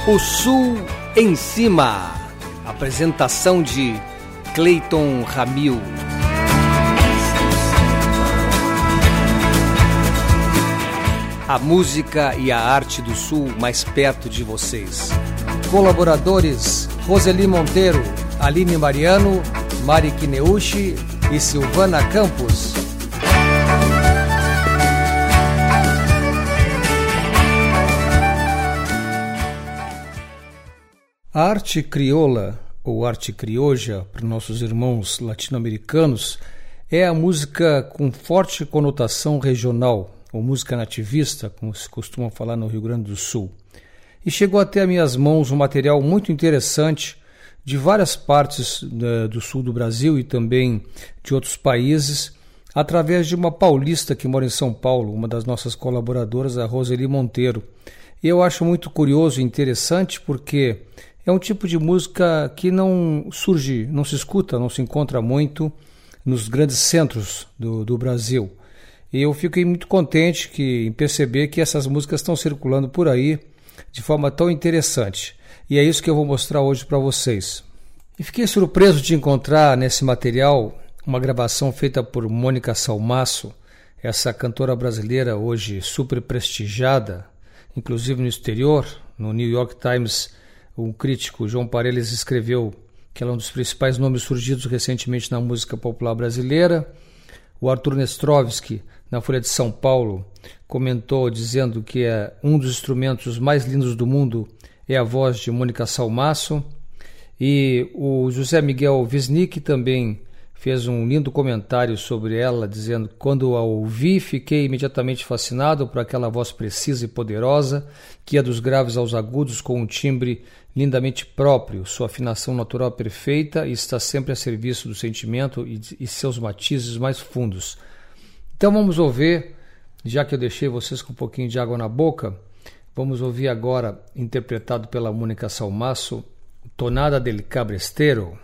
O Sul em Cima. Apresentação de Cleiton Ramil. A música e a arte do Sul mais perto de vocês. Colaboradores: Roseli Monteiro, Aline Mariano, Mari Kineuchi e Silvana Campos. A arte crioula, ou arte crioja, para nossos irmãos latino-americanos, é a música com forte conotação regional, ou música nativista, como se costuma falar no Rio Grande do Sul. E chegou até a minhas mãos um material muito interessante de várias partes do sul do Brasil e também de outros países, através de uma paulista que mora em São Paulo, uma das nossas colaboradoras, a Roseli Monteiro. E eu acho muito curioso e interessante porque é um tipo de música que não surge, não se escuta, não se encontra muito nos grandes centros do Brasil. E eu fiquei muito contente em perceber que essas músicas estão circulando por aí de forma tão interessante. E é isso que eu vou mostrar hoje para vocês. E fiquei surpreso de encontrar nesse material uma gravação feita por Mônica Salmaço, essa cantora brasileira hoje super prestigiada, inclusive no exterior. No New York Times, o crítico João Pareles escreveu que ela é um dos principais nomes surgidos recentemente na música popular brasileira. O Arthur Nestrovski, na Folha de São Paulo, comentou dizendo que um dos instrumentos mais lindos do mundo é a voz de Mônica Salmaço. E o José Miguel Wisnik também fez um lindo comentário sobre ela, dizendo: quando a ouvi, fiquei imediatamente fascinado por aquela voz precisa e poderosa, que ia dos graves aos agudos com um timbre lindamente próprio, sua afinação natural perfeita e está sempre a serviço do sentimento e seus matizes mais fundos. Então vamos ouvir, já que eu deixei vocês com um pouquinho de água na boca, vamos ouvir agora, interpretado pela Mônica Salmaço, Tonada del Cabrestero.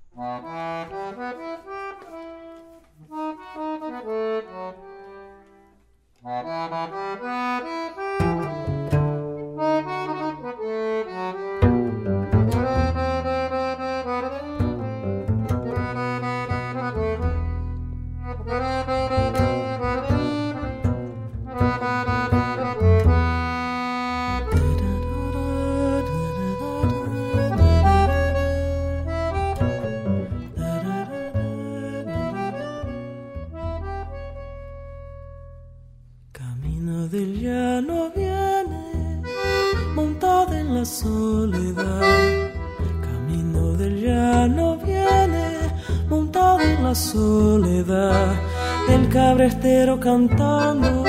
Cabrestero cantando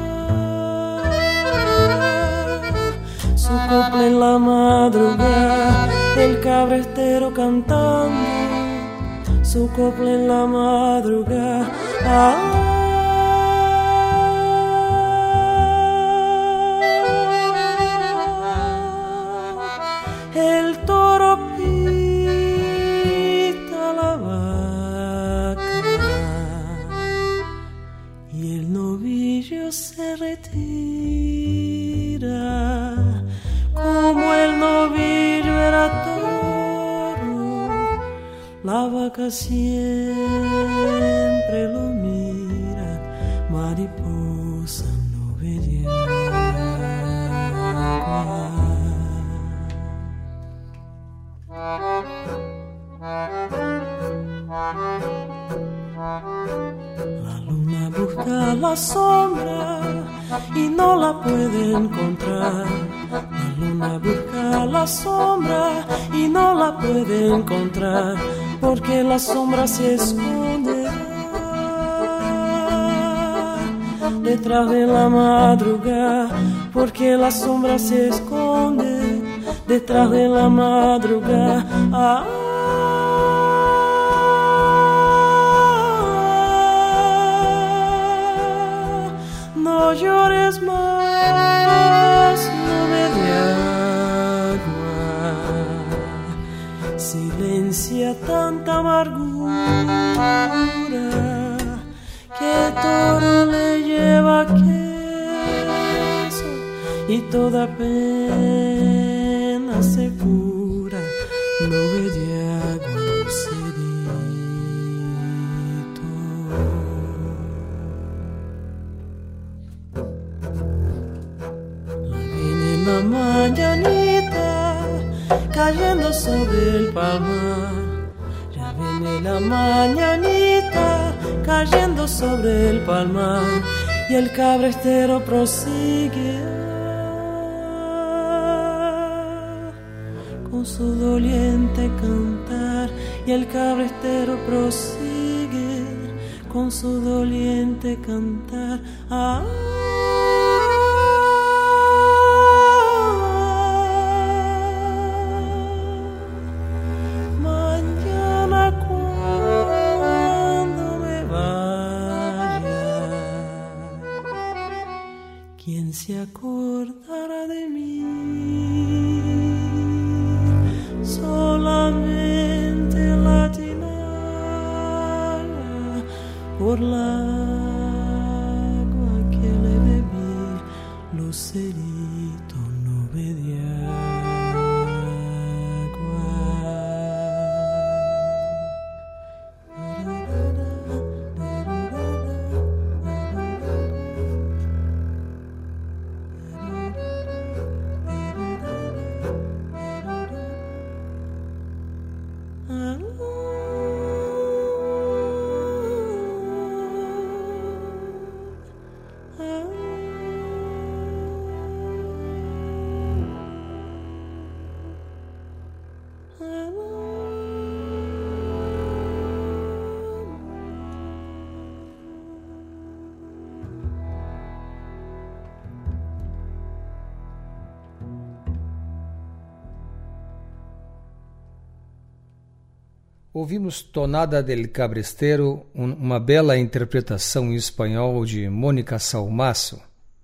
su copla en la madrugada, el cabrestero cantando su copla en la madrugada. El toro pita la vaca y el novillo se retira. Como el novillo era toro, la vaca siempre lo mira, mariposa no vería. La luna busca la sombra y no la puede encontrar. La luna busca la sombra y no la puede encontrar, porque la sombra se esconde detrás de la madrugada, porque la sombra se esconde detrás de la madrugada. No llores más, nube de agua, silencia tanta amargura, que toro le lleva queso y toda pena segura, nube de agua lucerito. La vi en la mañanita cayendo sobre el palmar. Ya viene la mañanita cayendo sobre el palmar y el cabrestero prosigue con su doliente cantar, y el cabrestero prosigue con su doliente cantar. Mañana cuando me vaya, ¿quién se acordará de mí? Solamente latinara por la agua que le bebí, lucerito, nube de Ouvimos Tonada del Cabrestero, uma bela interpretação em espanhol de Mônica Salmaço.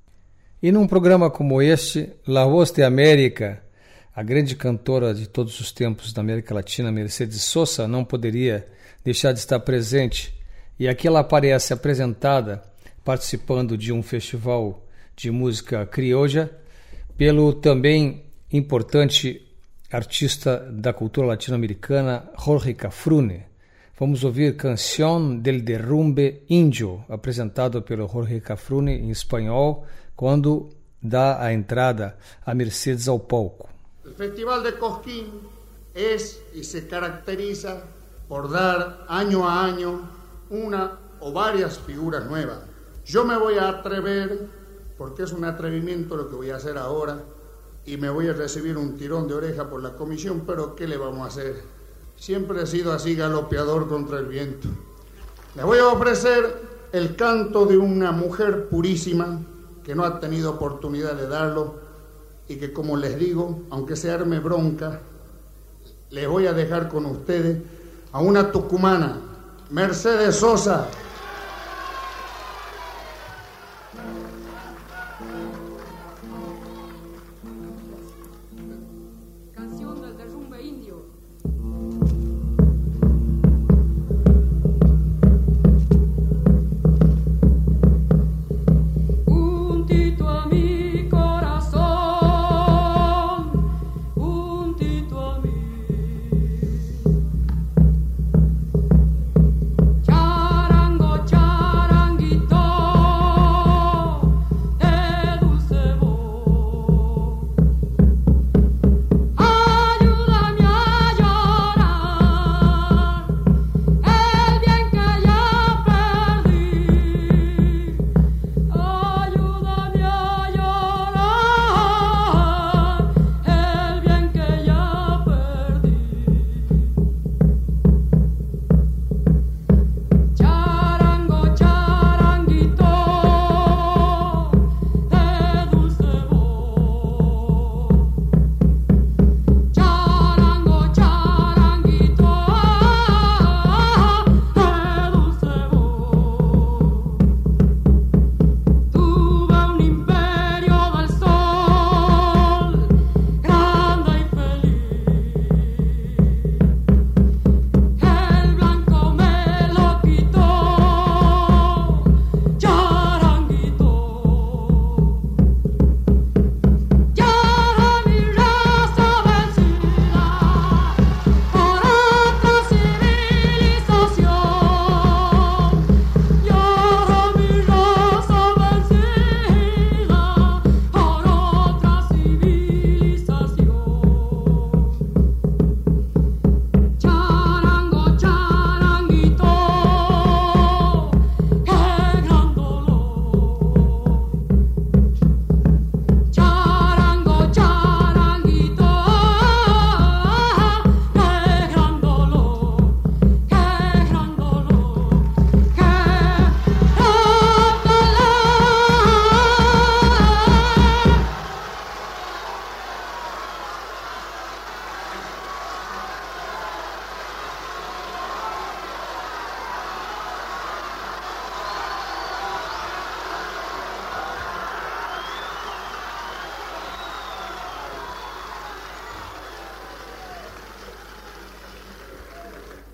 E num programa como este, La Voz de América, a grande cantora de todos os tempos da América Latina, Mercedes Sosa, não poderia deixar de estar presente. E aqui ela aparece apresentada, participando de um festival de música criolla, pelo também importante artista da cultura latino-americana Jorge Cafrune. Vamos ouvir Canción del Derrumbe Indio, apresentado pelo Jorge Cafrune em espanhol, quando dá a entrada a Mercedes ao palco. El Festival de Cosquín es y se caracteriza por dar año a año una o varias figuras nuevas. Yo me voy a atrever, porque es un atrevimiento lo que voy a hacer ahora, y me voy a recibir un tirón de oreja por la comisión, pero ¿qué le vamos a hacer? Siempre he sido así galopeador contra el viento. Les voy a ofrecer el canto de una mujer purísima que no ha tenido oportunidad de darlo y que, como les digo, aunque se arme bronca, les voy a dejar con ustedes a una tucumana, Mercedes Sosa. Charango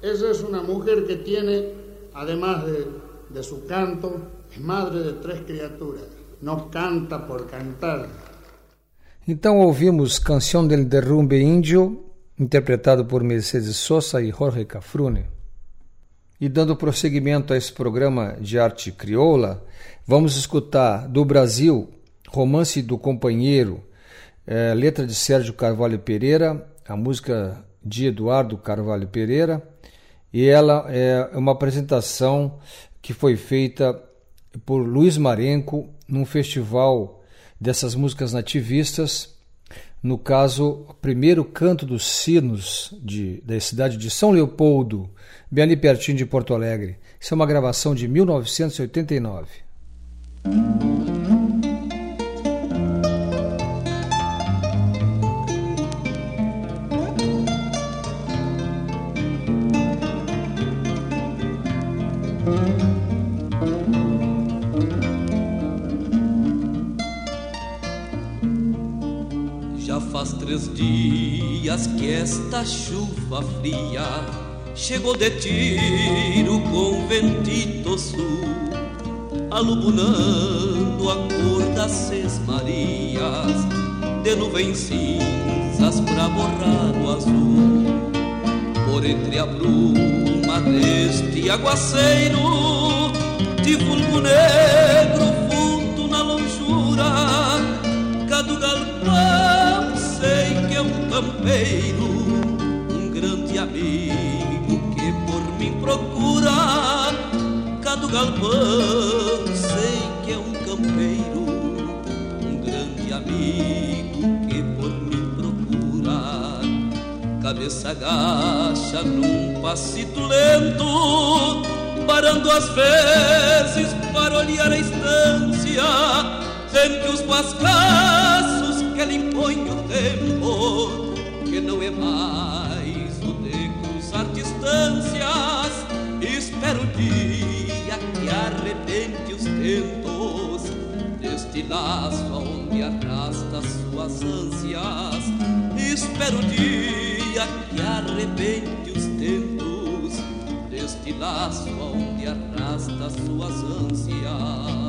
Ella es una mujer que tiene, además de su canto, es madre de 3 criaturas. No canta por cantar. Então ouvimos Canção del Derrumbe Índio, interpretado por Mercedes Sosa e Jorge Cafrune. E dando prosseguimento a esse programa de arte crioula, vamos escutar do Brasil Romance do Companheiro, letra de Sérgio Carvalho Pereira, a música de Eduardo Carvalho Pereira, e ela é uma apresentação que foi feita por Luiz Marenco num festival dessas músicas nativistas, no caso, o primeiro Canto dos Sinos da cidade de São Leopoldo, bem ali pertinho de Porto Alegre. Isso é uma gravação de 1989. Faz 3 dias que esta chuva fria chegou de tiro com ventito sul, alubunando a cor das sesmarias, de nuvens cinzas pra borrar o azul. Por entre a bruma deste aguaceiro, de vulgo negro fundo na longura, cada galpão sei que é um campeiro, um grande amigo que por mim procura. Cada galpão sei que é um campeiro, um grande amigo que por mim procura. Cabeça agacha num passito lento, parando às vezes para olhar a estância, entre os guascaços que lhe impõe o tempo, que não é mais o de cruzar distâncias. Espero o dia que arrebente os tentos deste laço aonde arrasta suas ânsias. Espero o dia que arrebente os tentos deste laço aonde arrasta suas ânsias.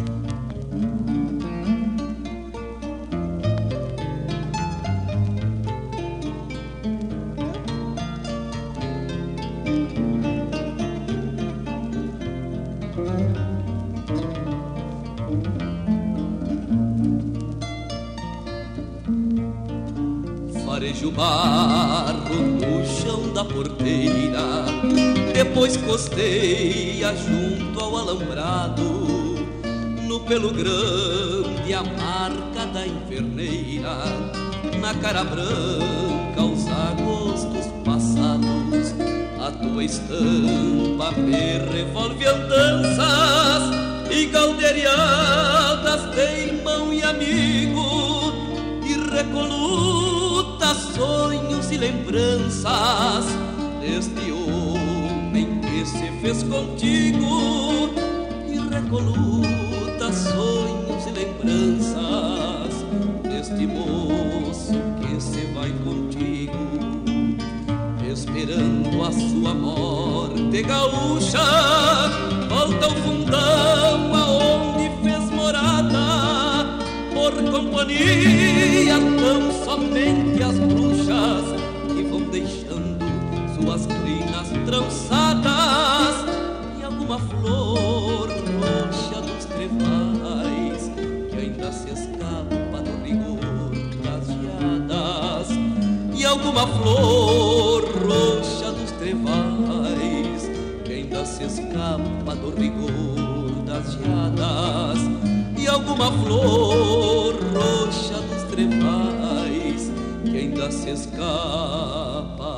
Farejo barro no chão da porteira, depois costeia junto ao alambrado, no pelo grande a marca da inferneira, na cara branca os agostos passados. A tua estampa me revolve andanças e caldeiriadas de irmão e amigo, e recoluta sonhos e lembranças deste homem que se fez contigo, e recoluta sonhos e lembranças deste moço que se vai contigo, esperando a sua morte gaúcha. Volta ao fundão aonde fez morada, por companhia tão somente as bruxas que vão deixando suas crinas trançadas, e alguma flor roxa dos trevais que ainda se escapa do rigor das geadas, e alguma flor roxa dos trevais que ainda se escapa do rigor das geadas, e alguma flor roxa dos trevais que ainda se escapa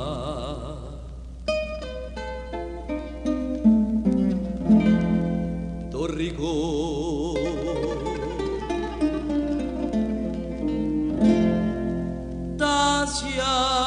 do rigor das geadas.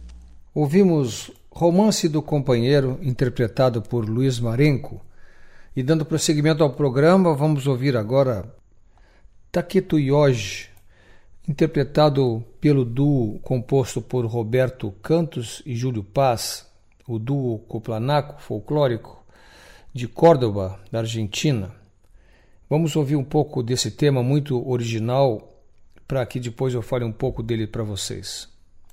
Ouvimos Romance do Companheiro, interpretado por Luiz Marenco, E dando prosseguimento ao programa, vamos ouvir agora Taqueto Ioj, interpretado pelo duo composto por Roberto Cantos e Júlio Paz, o duo coplanaco folclórico de Córdoba, da Argentina. Vamos ouvir um pouco desse tema muito original, para que depois eu fale um pouco dele para vocês.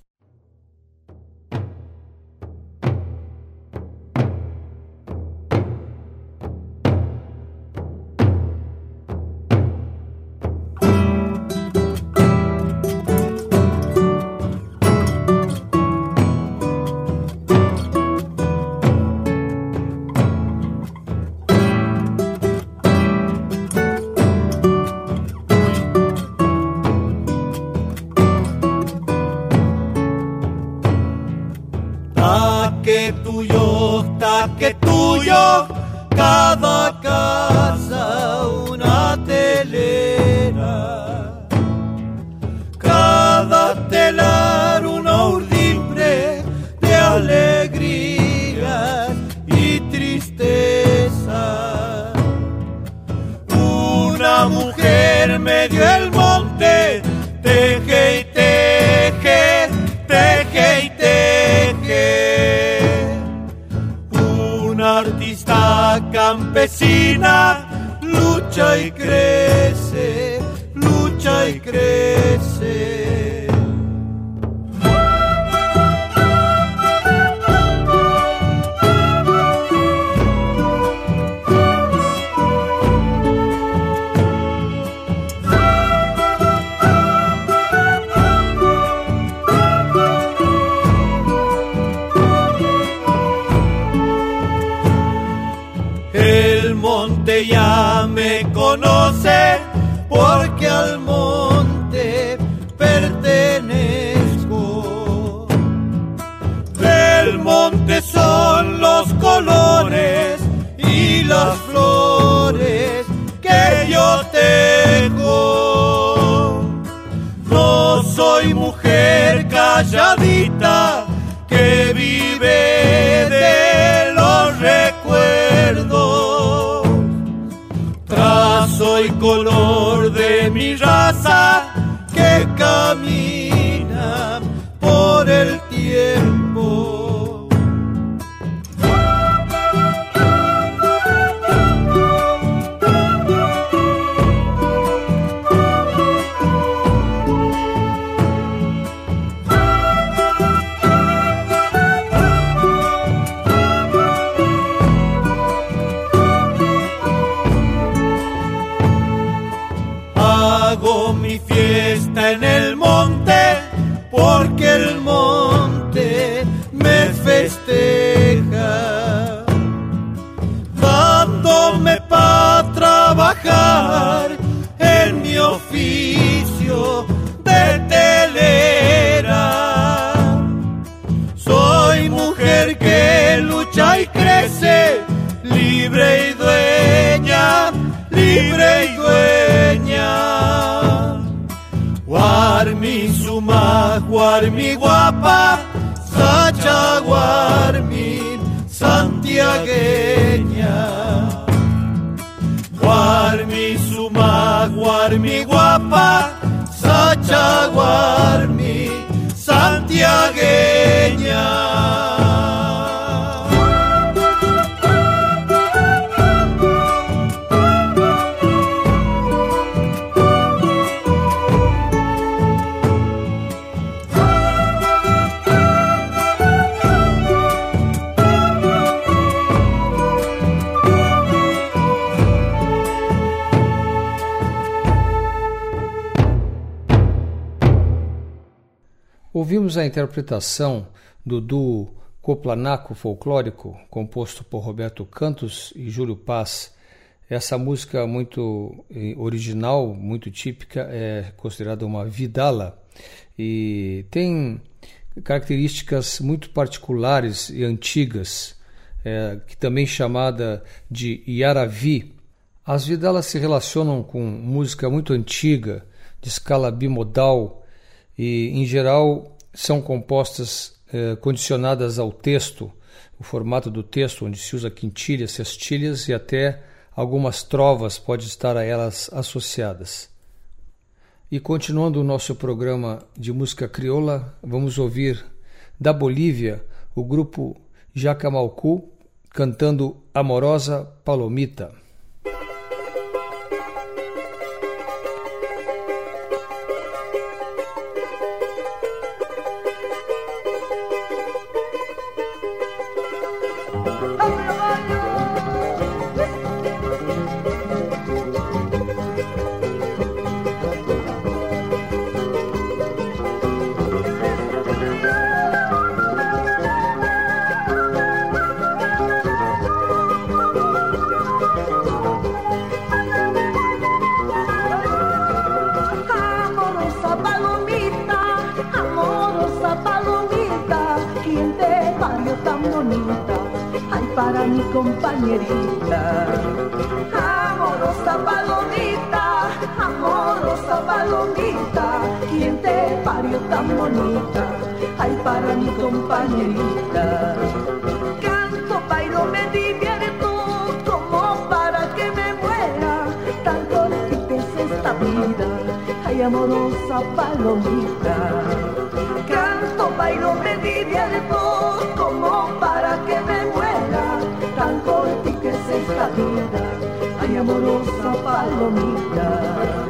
Que tuyo, cada casa una telera, cada telar una urdimbre de alegría y tristeza. Una mujer me dio el monte, teje y teje, teje y teje. Una artista campesina lucha y crece, lucha y crece. Ya me conoce porque al monte pertenezco. Del monte son los colores y las flores que yo tengo. No soy mujer calladita que vive de los recuerdos. Soy color de mi raza que camina por el tiempo. En el monte, porque el monte me festeja, dándome pa' trabajar en mi oficio de telera. Soy mujer que lucha y crece, libre y dueña, libre y dueña. Guarmi suma, guarmi guapa, sacha guarmi santiagueña. Guarmi suma, guarmi guapa, sacha guarmi santiagueña. Ouvimos a interpretação do duo coplanaco folclórico composto por Roberto Cantos e Júlio Paz. Essa música muito original, muito típica, é considerada uma vidala e tem características muito particulares e antigas, que também chamada de Yaraví. As vidalas se relacionam com música muito antiga, de escala bimodal, e em geral são compostas condicionadas ao texto, o formato do texto, onde se usa quintilhas, sextilhas e até algumas trovas pode estar a elas associadas. E continuando o nosso programa de música crioula, vamos ouvir da Bolívia o grupo Jacamalcú cantando Amorosa Palomita. Para mi compañerita, amorosa palomita, ¿quién te parió tan bonita? Ay, para mi compañerita, canto, bailo, me divierto, como para que me muera, tan cortita es esta vida, ay, amorosa palomita, canto, bailo, me divierto, como para que me muera, tan cortita es esta vida, ay, amorosa palomita.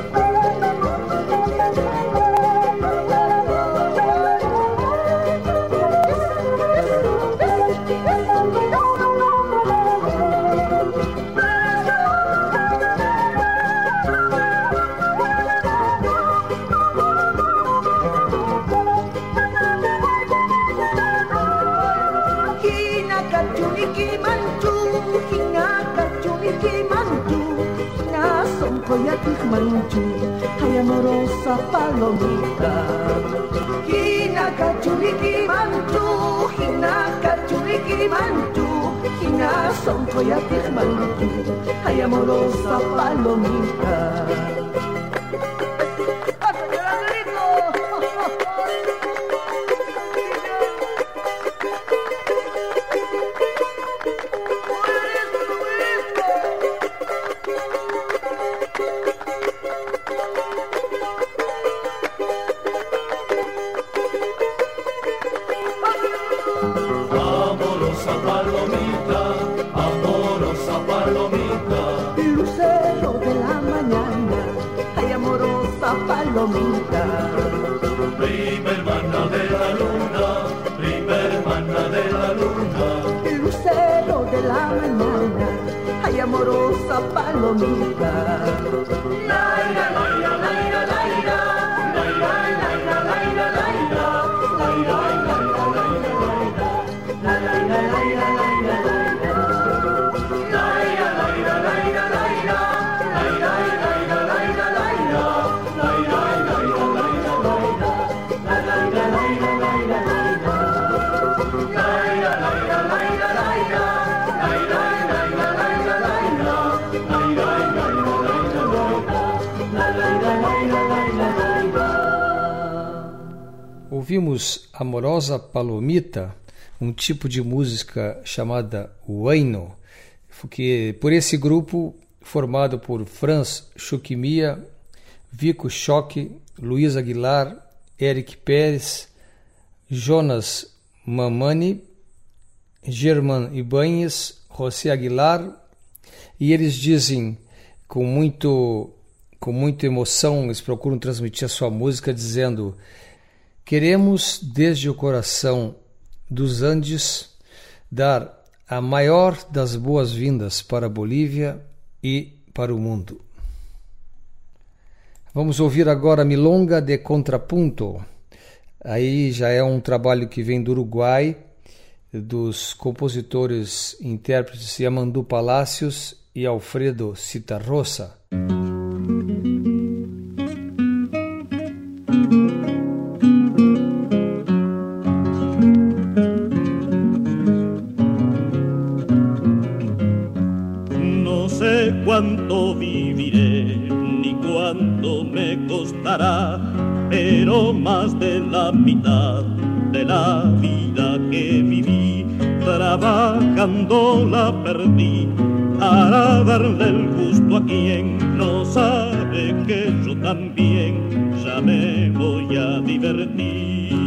Manchu, ay, amorosa palomita, hinaka chuniki manchu, hina son koyatik manchu, ay, amorosa palomita. Amorosa palomita, laira, laira, laira, laira, laira, laira, laira, laira, laira, laira, laira, laira, Ouvimos Amorosa Palomita, um tipo de música chamada huayno, que por esse grupo formado por Franz Chuquimia, Vico Choque, Luiz Aguilar, Eric Pérez, Jonas Mamani, Germán Ibáñez, José Aguilar, e eles dizem com muita emoção, eles procuram transmitir a sua música dizendo: queremos desde o coração dos Andes dar a maior das boas-vindas para a Bolívia e para o mundo. Vamos ouvir agora Milonga de Contrapunto. Aí já é um trabalho que vem do Uruguai, dos compositores e intérpretes Yamandu Palacios e Alfredo Citarrosa. No sé cuánto viviré, ni cuánto me costará, pero más de la mitad de la vida que viví trabajando la perdí para darle el gusto a quien no sabe que yo también ya me voy a divertir.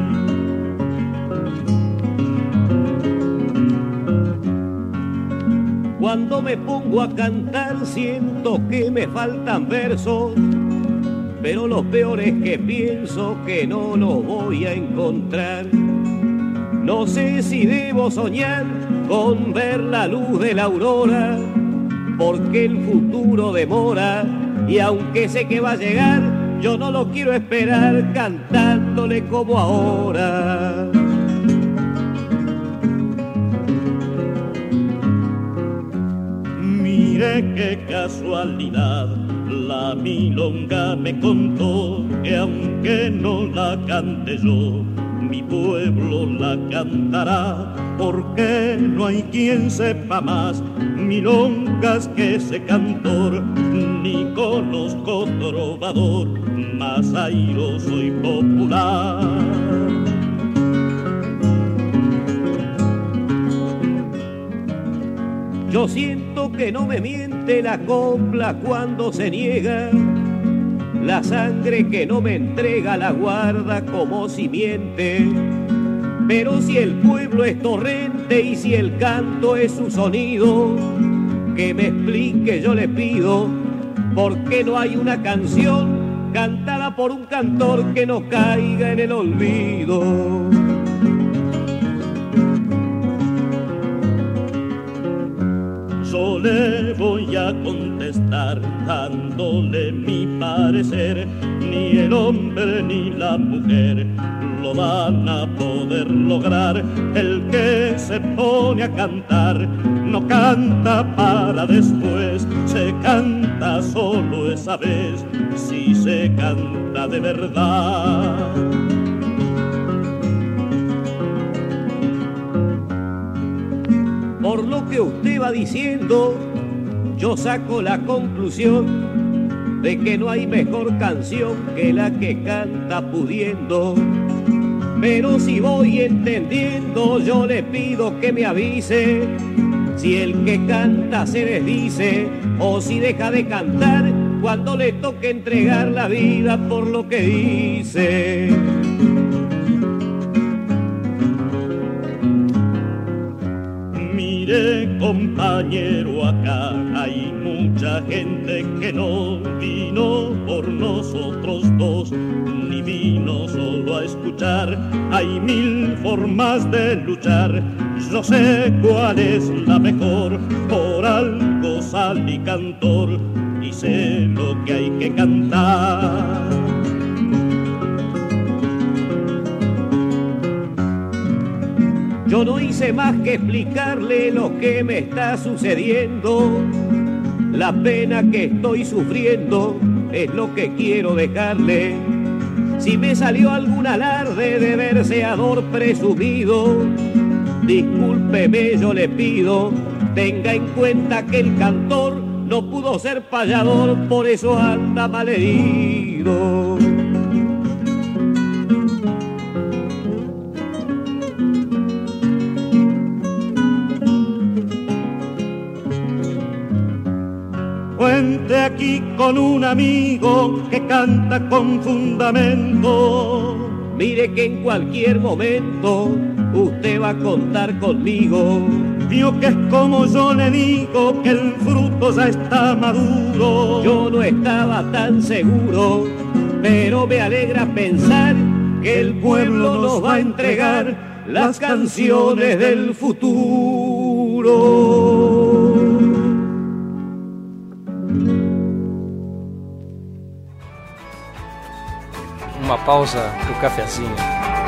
Cuando me pongo a cantar siento que me faltan versos, pero lo peor es que pienso que no los voy a encontrar. No sé si debo soñar con ver la luz de la aurora, porque el futuro demora y aunque sé que va a llegar, yo no lo quiero esperar cantándole como ahora. Mire qué casualidad, la milonga me contó que aunque no la cante yo, mi pueblo la cantará, porque no hay quien sepa más milongas que ese cantor, ni conozco trovador más airoso y popular. Yo siento que no me miente la copla cuando se niega, la sangre que no me entrega la guarda como simiente. Pero si el pueblo es torrente y si el canto es su sonido, que me explique yo le pido, ¿por qué no hay una canción cantada por un cantor que no caiga en el olvido? Yo le voy a contestar dándole mi parecer, ni el hombre ni la mujer lo van a poder lograr. El que se pone a cantar no canta para después, se canta solo esa vez, si se canta de verdad. Por lo que usted va diciendo, yo saco la conclusión de que no hay mejor canción que la que canta pudiendo. Pero si voy entendiendo, yo le pido que me avise si el que canta se desdice o si deja de cantar cuando le toque entregar la vida por lo que dice. Mire, compañero, acá hay mucha gente que no vino por nosotros dos, ni vino solo a escuchar. Hay mil formas de luchar, yo sé cuál es la mejor, por algo salí cantor y sé lo que hay que cantar. Yo no hice más que explicarle lo que me está sucediendo, la pena que estoy sufriendo es lo que quiero dejarle. Si me salió algún alarde de verseador presumido, discúlpeme, yo le pido, tenga en cuenta que el cantor no pudo ser payador, por eso anda malherido. Cuente aquí con un amigo que canta con fundamento. Mire que en cualquier momento usted va a contar conmigo. Vio que es como yo le digo, que el fruto ya está maduro. Yo no estaba tan seguro, pero me alegra pensar que el pueblo nos va a entregar las canciones del futuro. Uma pausa pro cafezinho.